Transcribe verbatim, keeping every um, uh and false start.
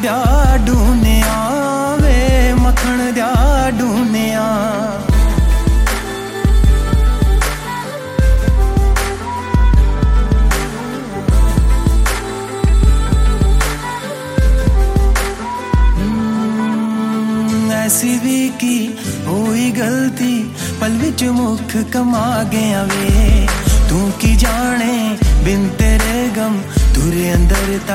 दिया ढूंढिया वे मखण दिया ढूंढिया ऐसी भी की होई गलती पल विच मुख कमा गया वे तू की जाने बिन तेरे गम तुरे अंदर